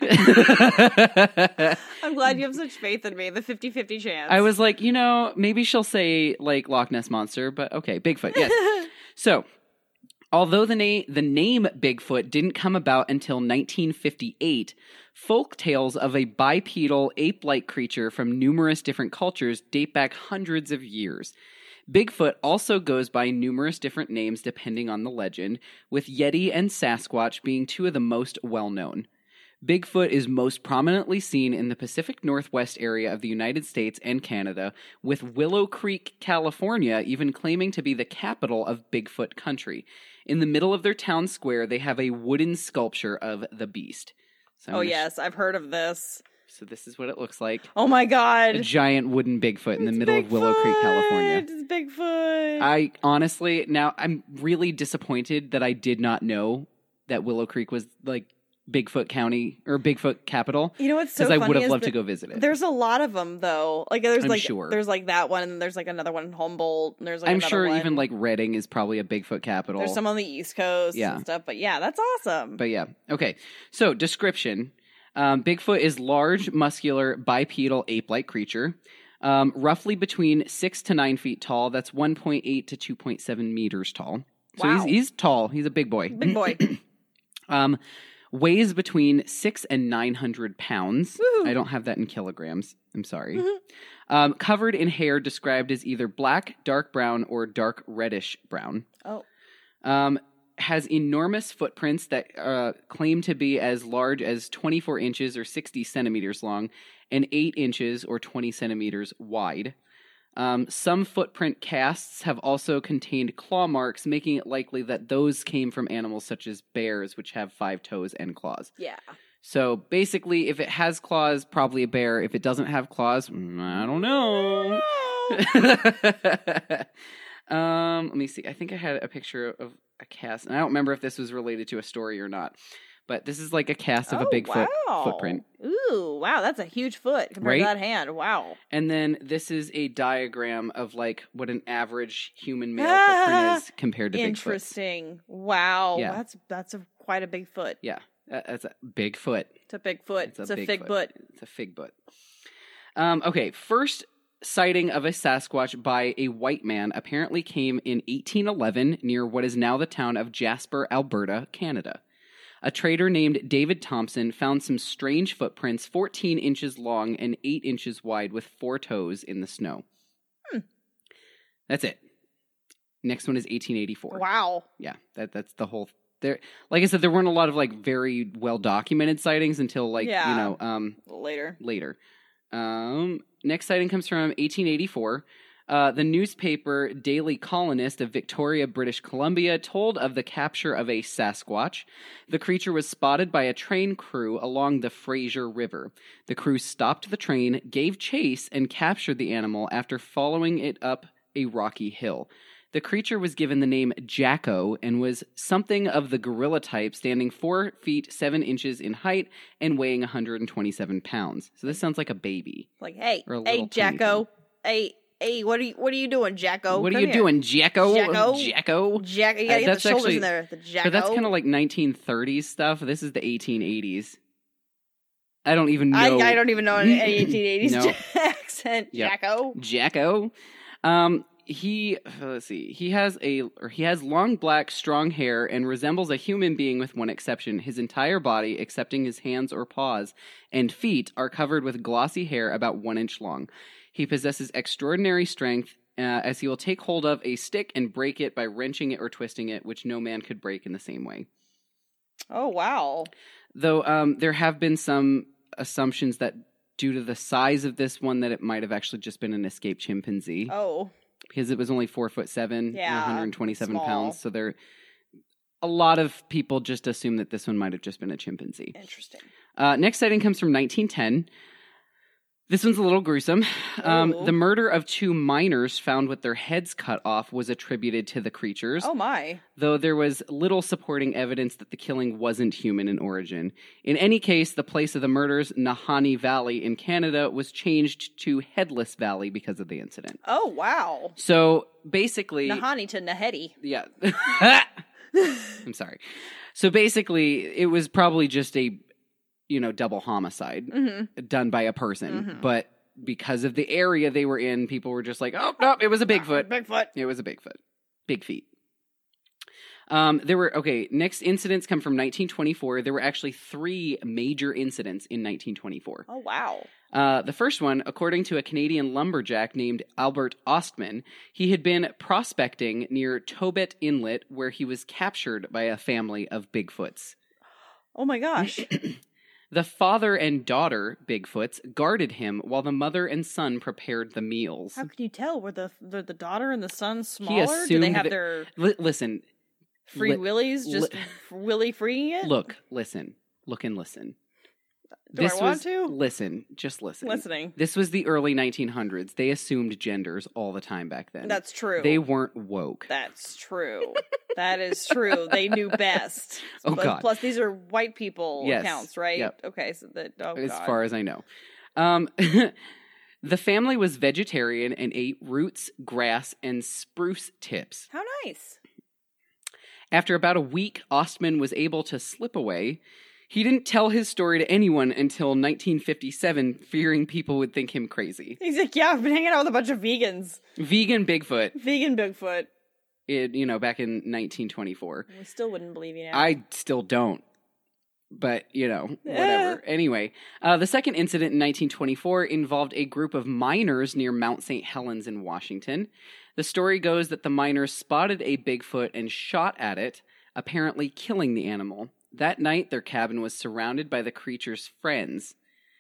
I'm glad you have such faith in me. The fifty-fifty chance. I was like, you know, maybe she'll say like Loch Ness Monster, but okay, Bigfoot. Yes. So, although the name the name Bigfoot didn't come about until nineteen fifty-eight, folk tales of a bipedal ape-like creature from numerous different cultures date back hundreds of years. Bigfoot also goes by numerous different names depending on the legend, with Yeti and Sasquatch being two of the most well-known. Bigfoot is most prominently seen in the Pacific Northwest area of the United States and Canada, with Willow Creek, California, even claiming to be the capital of Bigfoot country. In the middle of their town square, they have a wooden sculpture of the beast. So I'm Oh gonna sh- yes, I've heard of this. so this is what it looks like. Oh my god. A giant wooden Bigfoot in the It's middle of Willow Creek, Bigfoot! California. It's Bigfoot. I honestly, now I'm really disappointed that I did not know that Willow Creek was like Bigfoot County or Bigfoot capital. you know what's so Because funny I would have is loved that to go visit it. There's a lot of them though. Like there's I'm like sure. there's like that one, and then there's like another one in Humboldt, and there's like I'm another sure one. even like Redding is probably a Bigfoot capital. there's some on the East Coast Yeah. and stuff. But yeah, that's awesome. But yeah. Okay. So description. Um, Bigfoot is large, muscular, bipedal, ape-like creature. Um, roughly between six to nine feet tall. That's one point eight to two point seven meters tall. So Wow. he's, he's tall. He's a big boy. Big boy. Um, weighs between six and nine hundred pounds. Woohoo. I don't have that in kilograms. I'm sorry. Mhm. Um, covered in hair described as either black, dark brown, or dark reddish brown. Oh. Um, has enormous footprints that uh, claim to be as large as twenty-four inches or sixty centimeters long, and eight inches or twenty centimeters wide. Um, some footprint casts have also contained claw marks, making it likely that those came from animals such as bears, which have five toes and claws. Yeah. So basically, if it has claws, probably a bear. If it doesn't have claws, mm, I don't know. um, let me see. I think I had a picture of a cast, and I don't remember if this was related to a story or not. But this is like a cast of oh, a Bigfoot wow. footprint. Ooh, wow, that's a huge foot compared Right? to that hand. Wow. And then this is a diagram of like what an average human male Ah, footprint is compared to Bigfoot. Interesting. Wow. Yeah. That's that's a, quite a big foot. Yeah, that- that's a big foot. It's a big foot. It's a It's a, big fig foot. foot. It's a fig foot. Um, okay, first sighting of a Sasquatch by a white man apparently came in eighteen eleven near what is now the town of Jasper, Alberta, Canada. A trader named David Thompson found some strange footprints fourteen inches long and eight inches wide with four toes in the snow. Hmm. That's it. Next one is eighteen eighty-four. Wow. Yeah, that that's the whole there. Like I said, there weren't a lot of like very well documented sightings until like Yeah. you know um Later. later. Um, next sighting comes from eighteen eighty-four. Uh, the newspaper Daily Colonist of Victoria, British Columbia, told of the capture of a Sasquatch. The creature was spotted by a train crew along the Fraser River. The crew stopped the train, gave chase, and captured the animal after following it up a rocky hill. The creature was given the name Jacko and was something of the gorilla type, standing four feet seven inches in height and weighing one hundred twenty-seven pounds. So this sounds like a baby. Like, hey, Or a hey, little tiny Jacko. Hey, hey, what are you what are you doing, Jacko? What are Come you here. doing, Jacko? Jacko? Jacko? Jack, you Uh, gotta get the that's shoulders actually- in there. The Jacko. But that's kind of like nineteen thirties stuff. This is the eighteen eighties. I don't even know. I, I don't even know any eighteen eighties No. accent. Yep. Jacko. Jacko. Um, he let's see. He has a or he has long black strong hair and resembles a human being with one exception. His entire body, excepting his hands or paws and feet, are covered with glossy hair about one inch long. He possesses extraordinary strength, uh, as he will take hold of a stick and break it by wrenching it or twisting it, which no man could break in the same way. Oh wow. Though um, there have been some assumptions that due to the size of this one that it might have actually just been an escaped chimpanzee. Oh. Because it was only four foot seven Yeah, and one hundred twenty-seven small. pounds. So there, a lot of people just assume that this one might have just been a chimpanzee. Interesting. Uh, next sighting comes from nineteen ten. This one's a little gruesome. Um, Ooh. the murder of two miners found with their heads cut off was attributed to the creatures, Oh my. though there was little supporting evidence that the killing wasn't human in origin. In any case, the place of the murders, Nahanni Valley in Canada, was changed to Headless Valley because of the incident. Oh wow. So basically, Nahani to Nahedi. yeah. I'm sorry. So basically, it was probably just a, you know, double homicide Mm-hmm. done by a person, Mhm. but because of the area they were in, people were just like, "Oh no, it was a Bigfoot. Bigfoot. It was a Bigfoot. Big feet." Um, there were okay. Next incidents come from nineteen twenty-four. There were actually three major incidents in nineteen twenty-four. Oh wow. Uh, the first one, according to a Canadian lumberjack named Albert Ostman, he had been prospecting near Tobet Inlet, where he was captured by a family of Bigfoots. Oh my gosh. The father and daughter Bigfoots guarded him while the mother and son prepared the meals. How can you tell? Were the were the daughter and the son smaller? Do they assumed have that- their Li- listen, free li- willies just li- willy freeing it? look, listen, look and listen. Do this I want was, to? Listen, just listen. Listening. This was the early nineteen hundreds. They assumed genders all the time back then. That's true. They weren't woke. That's true. That is true. They knew best. Oh, plus, God. Plus, these are white people Yes. accounts, right? Yep. Okay, so that oh as God. far as I know. Um, the family was vegetarian and ate roots, grass, and spruce tips. How nice. After about a week, Ostman was able to slip away. He didn't tell his story to anyone until nineteen fifty-seven, fearing people would think him crazy. He's like, yeah, I've been hanging out with a bunch of vegans. Vegan Bigfoot, Vegan Bigfoot. it, you know, back in nineteen twenty-four. We still wouldn't believe you now. I still don't. But, you know, whatever. Anyway, uh, the second incident in nineteen twenty-four involved a group of miners near Mount Saint Helens in Washington. The story goes that the miners spotted a Bigfoot and shot at it, apparently killing the animal. That night, their cabin was surrounded by the creature's friends.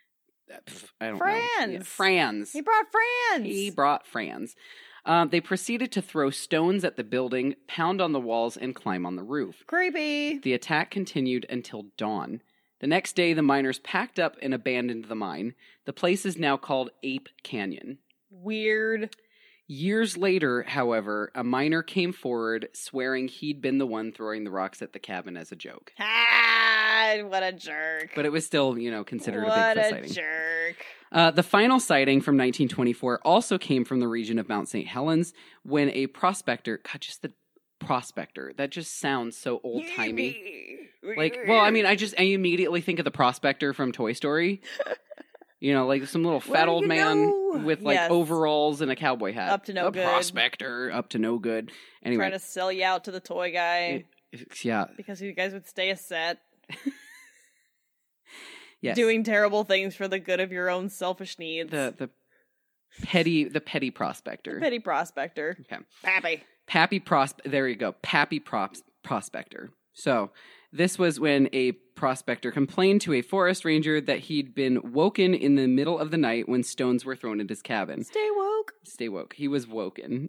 Pff, I don't Franz. know. Yeah, Franz. He brought Franz. He brought Franz. Um, they proceeded to throw stones at the building, pound on the walls, and climb on the roof. Creepy. The attack continued until dawn. The next day, the miners packed up and abandoned the mine. The place is now called Ape Canyon. Weird. Years later, however, a miner came forward swearing he'd been the one throwing the rocks at the cabin as a joke. Ah, what a jerk. But it was still, you know, considered what a Bigfoot a sighting. jerk. Uh, the final sighting from nineteen twenty-four also came from the region of Mount Saint Helens when a prospector, God, just the prospector, that just sounds so old-timey. Like, well, I mean, I just, I immediately think of the prospector from Toy Story. You know, like some little fat Well, old you man know. with like Yes. overalls and a cowboy hat. Up to no a good. prospector, up to no good. Anyway, Trying to sell you out to the toy guy it- yeah, because you guys would stay a set. yes. Doing terrible things for the good of your own selfish needs. the the petty the petty prospector. Petty prospector. Okay. Pappy. Pappy prosp. There you go. Pappy props prospector. So this was when a prospector complained to a forest ranger that he'd been woken in the middle of the night when stones were thrown at his cabin. Stay woke. Stay woke. He was woken.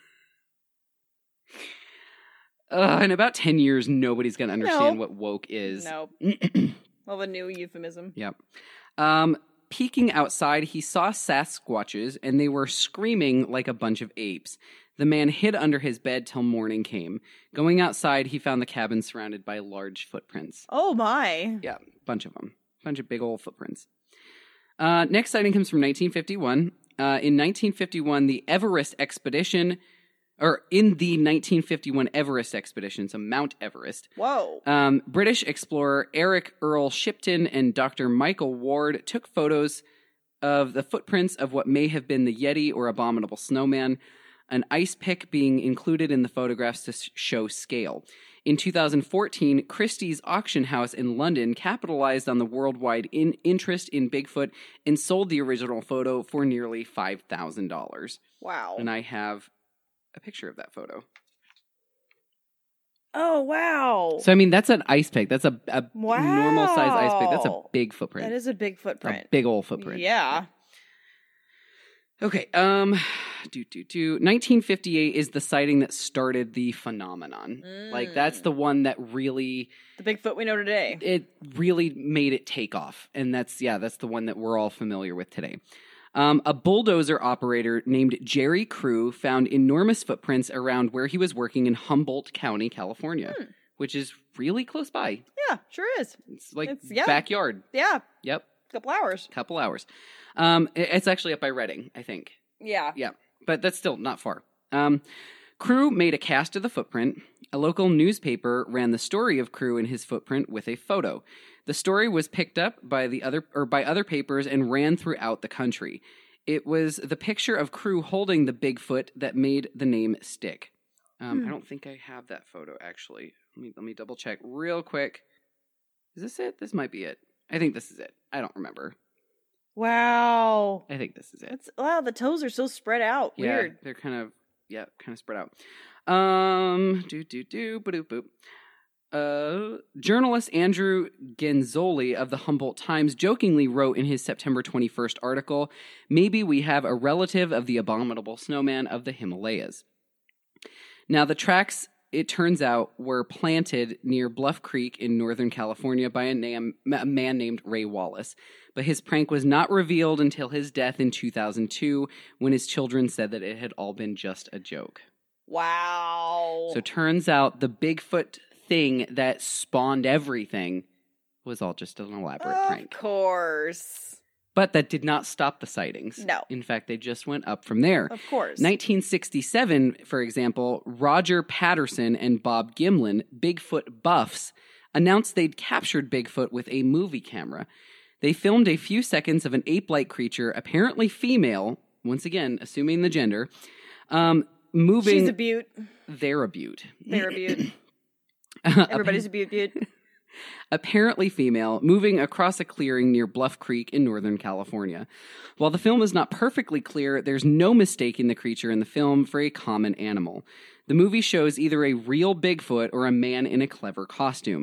uh, in about ten years, nobody's going to understand No. what woke is. Nope. Love a new euphemism. Yep. Um, peeking outside, he saw Sasquatches, and they were screaming like a bunch of apes. The man hid under his bed till morning came. Going outside, he found the cabin surrounded by large footprints. Oh my. Yeah, bunch of them. Bunch of big old footprints. Uh, next sighting comes from nineteen fifty-one. Uh, in nineteen fifty-one, the Everest expedition, or in the nineteen fifty-one Everest expedition, so Mount Everest, Whoa. um, British explorer Eric Earl Shipton and Doctor Michael Ward took photos of the footprints of what may have been the Yeti or abominable snowman, an ice pick being included in the photographs to show scale. In two thousand fourteen, Christie's auction house in London capitalized on the worldwide in- interest in Bigfoot and sold the original photo for nearly five thousand dollars. Wow. And I have a picture of that photo. Oh, wow. So, I mean, that's an ice pick. That's a, a Wow. normal size ice pick. That's a big footprint. That is a big footprint. A big old footprint. Yeah. Okay, um, do, do, do. nineteen fifty-eight is the sighting that started the phenomenon. Mm. Like, that's the one that really, The Bigfoot we know today. it really made it take off. And that's, yeah, that's the one that we're all familiar with today. Um, a bulldozer operator named Jerry Crew found enormous footprints around where he was working in Humboldt County, California, Hmm. which is really close by. Yeah, sure is. It's like It's- yeah. backyard. Yeah. Yep, Couple hours. couple hours. Um, it- it's actually up by Reading, I think. Yeah. Yeah, but that's still not far. Um, Crew made a cast of the footprint. A local newspaper ran the story of Crew and his footprint with a photo. The story was picked up by the other or by other papers and ran throughout the country. It was the picture of Crew holding the Bigfoot that made the name stick. Um, Hmm. I don't think I have that photo actually. Let me let me double check real quick. Is this it? This might be it. I think this is it. I don't remember. Wow. I think this is it. That's wow, the toes are so spread out. Yeah, Weird. they're kind of yeah, kind of spread out. Um, do do do boop boop. Uh, journalist Andrew Genzoli of the Humboldt Times jokingly wrote in his September twenty-first article, "Maybe we have a relative of the abominable snowman of the Himalayas." Now, the tracks, it turns out, were planted near Bluff Creek in Northern California by a, nam- a man named Ray Wallace. But his prank was not revealed until his death in two thousand two, when his children said that it had all been just a joke. Wow. So turns out the Bigfoot thing that spawned everything was all just an elaborate of prank. course. But that did not stop the sightings. No. In fact, they just went up from there. Of course. nineteen sixty-seven, for example, Roger Patterson and Bob Gimlin, Bigfoot buffs, announced they'd captured Bigfoot with a movie camera. They filmed a few seconds of an ape-like creature, apparently female, once again, assuming the gender, um, moving... She's a beaut. They're a beaut. They're a beaut. Everybody's a beaut beaut. Apparently female, moving across a clearing near Bluff Creek in Northern California. While the film is not perfectly clear, there's no mistaking the creature in the film for a common animal. The movie shows either a real Bigfoot or a man in a clever costume. Hmm.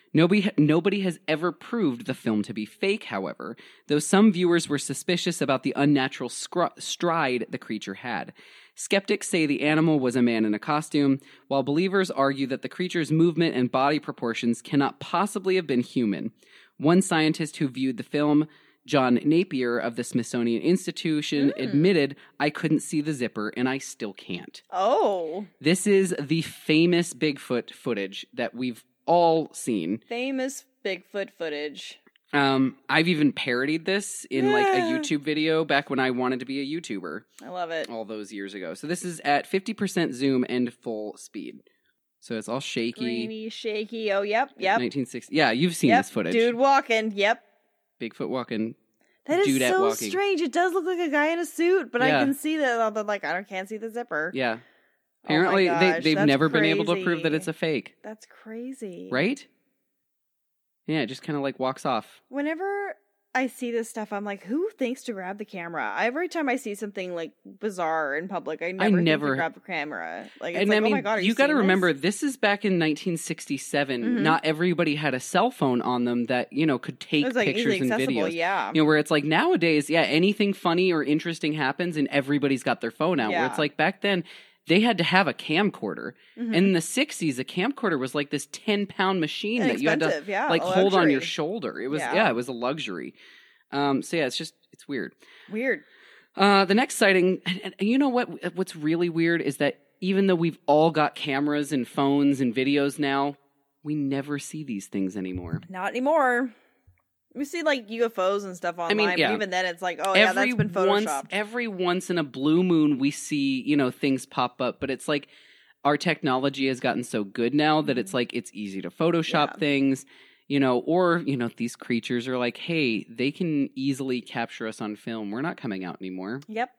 Nobody, nobody has ever proved the film to be fake, however, though some viewers were suspicious about the unnatural scr- stride the creature had. Skeptics say the animal was a man in a costume, while believers argue that the creature's movement and body proportions cannot possibly have been human. One scientist who viewed the film, John Napier of the Smithsonian Institution, Mm. admitted, "I couldn't see the zipper, and I still can't." Oh. This is the famous Bigfoot footage that we've all seen. Famous Bigfoot footage. Um, I've even parodied this in like a Yeah. YouTube video back when I wanted to be a YouTuber I love it. all those years ago. So this is at fifty percent zoom and full speed. So it's all shaky. Grainy, shaky. Oh, yep, yep. nineteen sixty. Yeah, you've seen Yep, this footage. dude walking. Yep. Bigfoot walking. That is Dudette so walking. strange. It does look like a guy in a suit, but Yeah. I can see that. Although, like, I don't, can't see the zipper. Yeah. Oh my Apparently, gosh, they, they've that's never been able to prove that crazy. it's a fake. That's crazy. Right? Yeah, it just kind of like walks off. Whenever I see this stuff, I'm like, who thinks to grab the camera? Every time I see something like bizarre in public, I never, never- think to grab the camera. Like, it's And like, I mean, oh my god, are you you got to seeing remember, this? this is back in nineteen sixty-seven. Mhm. Not everybody had a cell phone on them that, you know, could take It was like pictures easily and accessible. videos. Yeah. You know, where it's like nowadays, yeah, anything funny or interesting happens and everybody's got their phone out. Where Yeah. it's like back then, they had to have a camcorder. Mhm. And in the sixties, a camcorder was like this ten pound machine And that you had to expensive, yeah, like a hold on your luxury. shoulder. It was, yeah. Yeah. it was a luxury. Um, so yeah, it's just, it's weird. Weird. Uh, the next sighting, and, and you know what? What's really weird is that even though we've all got cameras and phones and videos now, we never see these things anymore. Not anymore. We see like U F Os and stuff online, mean, yeah. but even then it's like, oh yeah, that's been once, photoshopped. every once in a blue moon, we see, you know, things pop up, but it's like our technology has gotten so good now that it's like it's easy to Photoshop Yeah. things, you know, or, you know, these creatures are like, hey, they can easily capture us on film. We're not coming out anymore. Yep.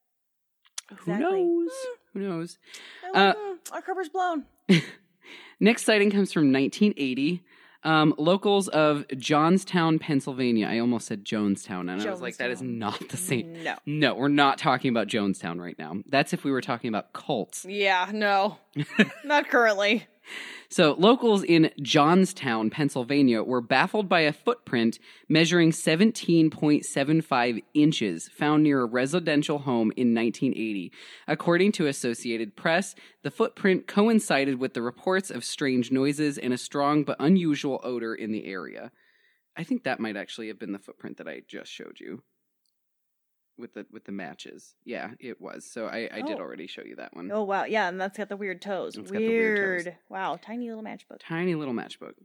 Who Exactly. knows? Who knows? Oh, Uh, mm, our cover's blown. Next sighting comes from nineteen eighty. Um, locals of Johnstown, Pennsylvania. I almost said Jonestown, and I was like, that is Jonestown. not the same. No. No, we're not talking about Jonestown right now. That's if we were talking about cults. Yeah, no. Not currently. So, locals in Johnstown, Pennsylvania were baffled by a footprint measuring seventeen point seven five inches found near a residential home in nineteen eighty. According to Associated Press, the footprint coincided with the reports of strange noises and a strong but unusual odor in the area. I think that might actually have been the footprint that I just showed you. With the with the matches. Yeah, it was. So I, I did Oh. already show you that one. Oh wow, yeah, and that's got the weird toes. It's got the weird toes. Wow, tiny little matchbook. Tiny little matchbook.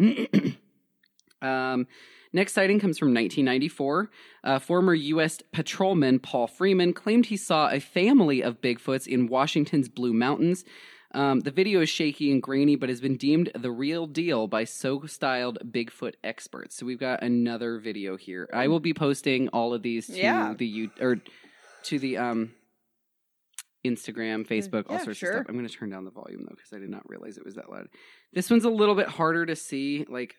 um, next sighting comes from nineteen ninety-four. Uh, former U S patrolman Paul Freeman claimed he saw a family of Bigfoots in Washington's Blue Mountains. Um, the video is shaky and grainy, but has been deemed the real deal by so-styled Bigfoot experts. So we've got another video here. I will be posting all of these to Yeah. the you or to the um Instagram, Facebook, all Yeah, sorts sure. of stuff. I'm going to turn down the volume though because I did not realize it was that loud. This one's a little bit harder to see, like,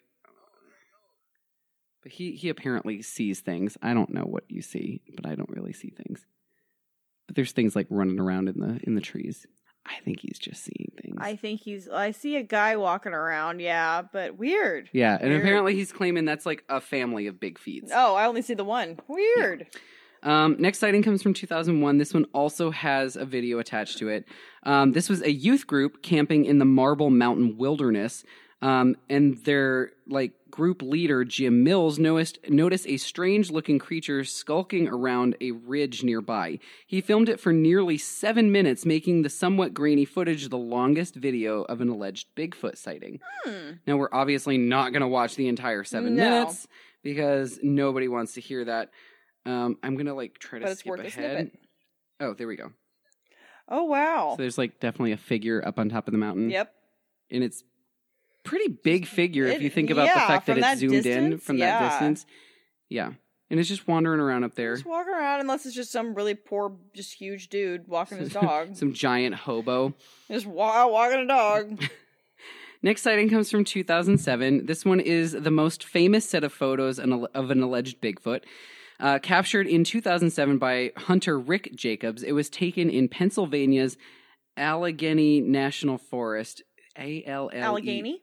but he he apparently sees things. I don't know what you see, but I don't really see things. But there's things like running around in the in the trees. I think he's just seeing things. I think he's. I see a guy walking around. Yeah, but weird. yeah, and Weird. apparently he's claiming that's like a family of big feet. Oh, I only see the one. Weird. Um, next sighting comes from two thousand one. This one also has a video attached to it. Um, this was a youth group camping in the Marble Mountain Wilderness. Um, and their like group leader, Jim Mills, noticed, noticed a strange looking creature skulking around a ridge nearby. He filmed it for nearly seven minutes, making the somewhat grainy footage the longest video of an alleged Bigfoot sighting. Hmm. Now, we're obviously not going to watch the entire seven No. minutes because nobody wants to hear that. Um, I'm going to like try to But it's skip worth a ahead. snippet. Oh, there we go. Oh wow. So there's like definitely a figure up on top of the mountain. Yep. And it's pretty big figure if It- you think about the yeah, fact that from it's that zoomed in distance, from that yeah. distance. Yeah. And it's just wandering around up there. Just walking around, unless it's just some really poor, just huge dude walking his dog. Some giant hobo. Just wa- walking a dog. Next sighting comes from two thousand seven. This one is the most famous set of photos of an alleged Bigfoot. Uh, captured in two thousand seven by hunter Rick Jacobs. It was taken in Pennsylvania's Allegheny National Forest. A L L E. Allegheny?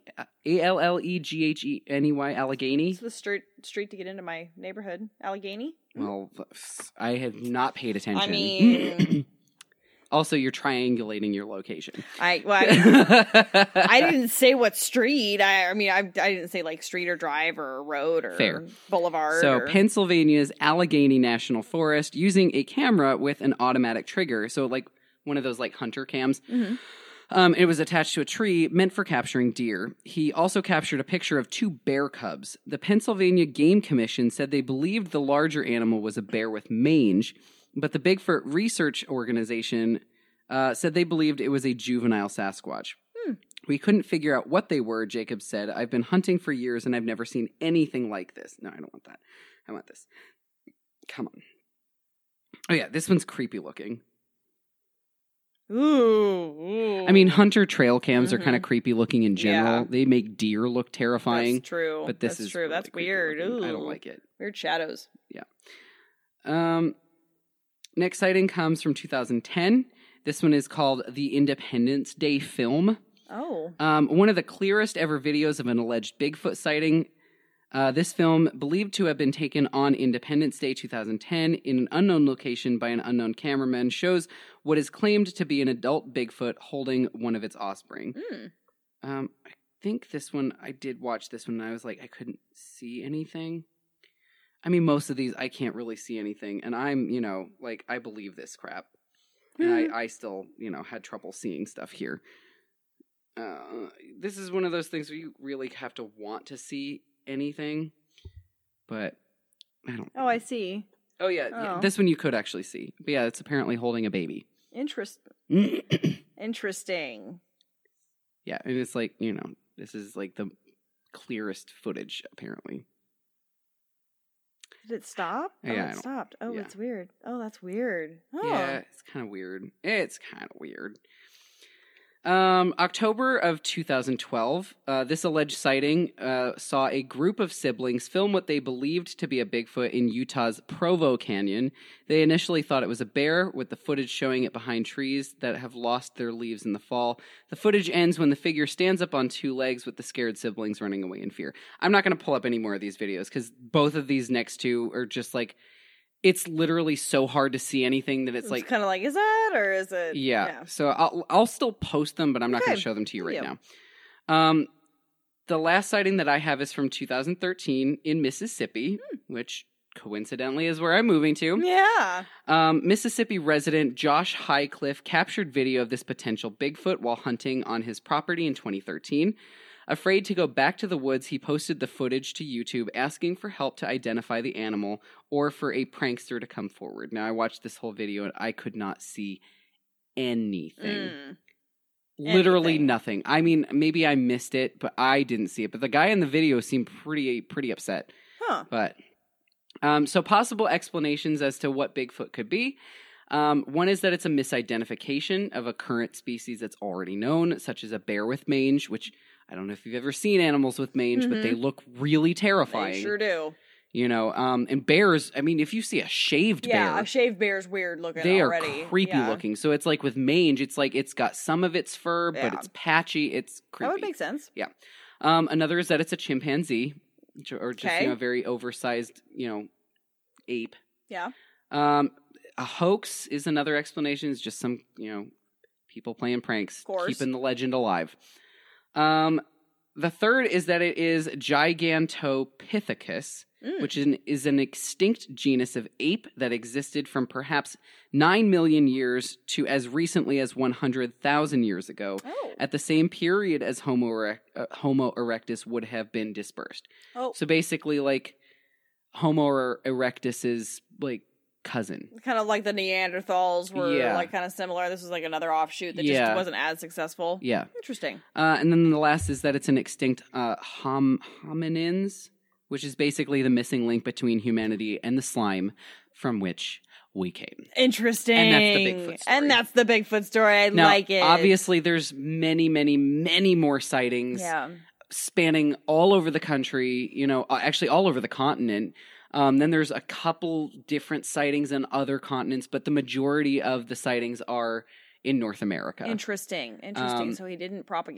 A L L E G H E N E Y, Allegheny. It's the street street to get into my neighborhood, Allegheny. Well, I have not paid attention. I mean, also, you're triangulating your location. I well, I, I didn't say what street. I, I mean, I, I didn't say like street or drive or road or Fair. boulevard. So, or... Pennsylvania's Allegheny National Forest using a camera with an automatic trigger. So, like one of those like hunter cams. Mm-hmm. Um, it was attached to a tree meant for capturing deer. He also captured a picture of two bear cubs. The Pennsylvania Game Commission said they believed the larger animal was a bear with mange, but the Bigfoot Research Organization uh, said they believed it was a juvenile Sasquatch. Hmm. We couldn't figure out what they were, Jacob said. I've been hunting for years and I've never seen anything like this. No, I don't want that. I want this. Come on. Oh yeah, this one's creepy looking. Ooh, ooh. I mean, hunter trail cams Mm-hmm. are kind of creepy looking in general. Yeah. They make deer look terrifying. That's true. But this That's is true. really That's creepy weird. looking. Ooh. I don't like it. Weird shadows. Yeah. Um, next sighting comes from two thousand ten. This one is called the Independence Day Film. Oh. Um, one of the clearest ever videos of an alleged Bigfoot sighting. Uh, this film, believed to have been taken on Independence Day two thousand ten in an unknown location by an unknown cameraman, shows what is claimed to be an adult Bigfoot holding one of its offspring. Mm. Um, I think this one, I did watch this one, and I was like, I couldn't see anything. I mean, most of these, I can't really see anything, and I'm, you know, like, I believe this crap. And I, I still, you know, had trouble seeing stuff here. Uh, this is one of those things where you really have to want to see anything, but I don't. Oh, I see. Oh yeah, yeah, Oh. this one you could actually see. But yeah, it's apparently holding a baby. Interest. Interesting. Yeah, and it's like, you know, this is like the clearest footage apparently. Did it stop? Oh, Yeah, I it don't- stopped. Oh, yeah. it's weird. Oh, that's weird. Oh. Yeah, it's kind of weird. It's kind of weird. Um, October of two thousand twelve, uh, this alleged sighting uh, saw a group of siblings film what they believed to be a Bigfoot in Utah's Provo Canyon. They initially thought it was a bear, with the footage showing it behind trees that have lost their leaves in the fall. The footage ends when the figure stands up on two legs with the scared siblings running away in fear. I'm not going to pull up any more of these videos because both of these next two are just like, it's literally so hard to see anything that it's, It's like, kind of like, is that or is it? yeah. yeah. So I'll I'll still post them, but I'm not Okay. going to show them to you right Yeah. now. Um, the last sighting that I have is from two thousand thirteen in Mississippi, Hmm. which coincidentally is where I'm moving to. Yeah. Um, Mississippi resident Josh Highcliffe captured video of this potential Bigfoot while hunting on his property in twenty thirteen. Afraid to go back to the woods, he posted the footage to YouTube asking for help to identify the animal or for a prankster to come forward. Now, I watched this whole video and I could not see anything. Mm. Literally Anything. nothing. I mean, maybe I missed it, but I didn't see it. But the guy in the video seemed pretty pretty upset. Huh. But um, so possible explanations as to what Bigfoot could be. Um, one is that it's a misidentification of a current species that's already known, such as a bear with mange, which I don't know if you've ever seen animals with mange, Mhm. but they look really terrifying. They sure do. You know, um, and bears, I mean, if you see a shaved Yeah, bear, a shaved bear's weird looking they already. are creepy Yeah. looking. So it's like with mange, it's like it's got some of its fur, but Yeah. it's patchy. It's creepy. That would make sense. Um, another is that it's a chimpanzee, j- or just Okay. you know, a very oversized, you know, ape. Yeah. Um, a hoax is another explanation. It's just some, you know, people playing pranks, Of course. keeping the legend alive. Um, the third is that it is Gigantopithecus, Mm. which is an, is an extinct genus of ape that existed from perhaps nine million years to as recently as one hundred thousand years ago, Oh. at the same period as Homo, erec- uh, Homo erectus would have been dispersed. Oh. So basically, like, Homo erectus's, like, cousin. Kind of like the Neanderthals were Yeah. like kind of similar. This was like another offshoot that Yeah. just wasn't as successful. Yeah. Interesting. Uh, and then the last is that it's an extinct uh, hom- hominins, which is basically the missing link between humanity and the slime from which we came. Interesting. And that's the Bigfoot story. And that's the Bigfoot story. I Now, like it. obviously, there's many, many, many more sightings Yeah. spanning all over the country, you know, uh, actually all over the continent. Um, then there's a couple different sightings in other continents, but the majority of the sightings are in North America. Interesting. Interesting. Um, so he didn't propagate.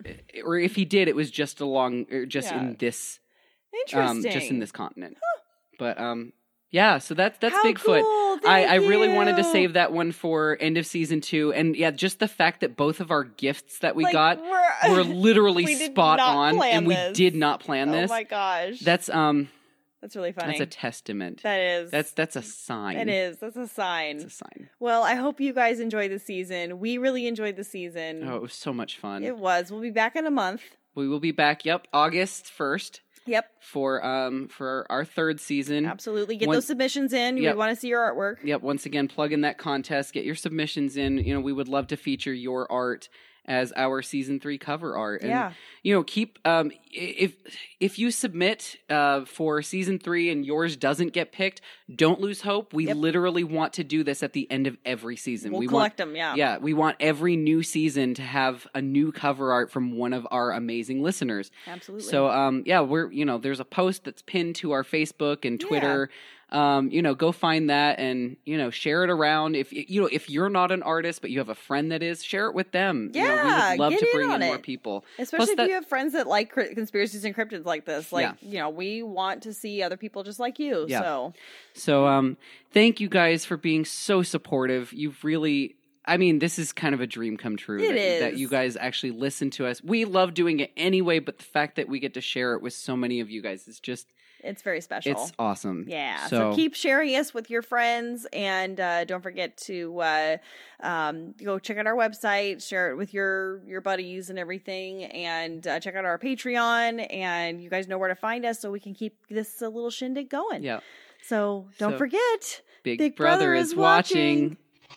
or if he did, it was just along, or just Yeah. in this, Interesting. um, just in this continent. Huh. But um, yeah. So that's that's How Bigfoot. cool. I, I Thank really wanted to you. save that one for end of season two, and yeah, just the fact that both of our gifts that we Like, got we're- were literally we did spot not on, plan and we this. did not plan Oh this. my gosh. That's um, That's really funny. that's a testament. That is. That's that's a sign. It is. That's a sign. It's a sign. Well, I hope you guys enjoyed the season. We really enjoyed the season. Oh, it was so much fun. It was. We'll be back in a month. We will be back. Yep, August first Yep. for um for our third season. Absolutely. Get One- those submissions in. Yep. We want to see your artwork. Yep. Once again, plug in that contest. Get your submissions in. You know, we would love to feature your art as our season three cover art. And, Yeah. you know, keep um if if you submit uh for season three and yours doesn't get picked, don't lose hope. We Yep. literally want to do this at the end of every season. We'll we collect want, them. Yeah. Yeah, we want every new season to have a new cover art from one of our amazing listeners. Absolutely. So, um, yeah, we're, you know, there's a post that's pinned to our Facebook and Twitter. Um, you know, go find that and, you know, share it around. If, you know, if you're not an artist, but you have a friend that is, share it with them. You know, we Yeah, would love get to in bring in on more it. people. Especially Plus if that- you have friends that like cri- conspiracies and cryptids like this. Like, Yeah. you know, we want to see other people just like you. Yeah. So, So, um, thank you guys for being so supportive. You've really, I mean, this is kind of a dream come true. It that, that is. you guys actually listen to us. We love doing it anyway, but the fact that we get to share it with so many of you guys is just, it's very special. it's awesome. Yeah. So, So, keep sharing us with your friends, and uh, don't forget to uh, um, go check out our website, share it with your your buddies and everything, and uh, check out our Patreon. And you guys know where to find us, so we can keep this uh, little shindig going. yeah. So don't So, forget, Big, Big Brother, Brother is is watching.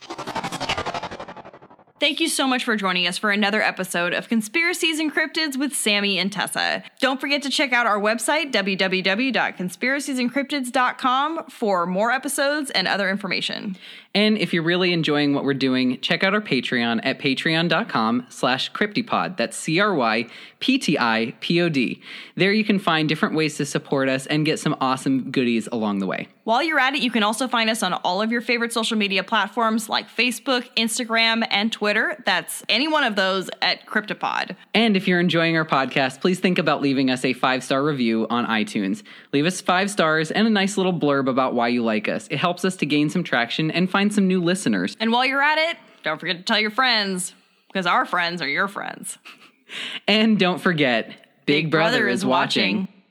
Thank you so much for joining us for another episode of Conspiracies and Cryptids with Sammy and Tessa. Don't forget to check out our website, w w w dot conspiracies and cryptids dot com, for more episodes and other information. And if you're really enjoying what we're doing, check out our Patreon at patreon.com slash cryptipod. That's C R Y P T I P O D. There you can find different ways to support us and get some awesome goodies along the way. While you're at it, you can also find us on all of your favorite social media platforms like Facebook, Instagram, and Twitter. That's any one of those at Cryptopod. And if you're enjoying our podcast, please think about leaving us a five-star review on iTunes. Leave us five stars and a nice little blurb about why you like us. It helps us to gain some traction and find some new listeners. And while you're at it, don't forget to tell your friends, because our friends are your friends. And don't forget, Big, Brother, is watching.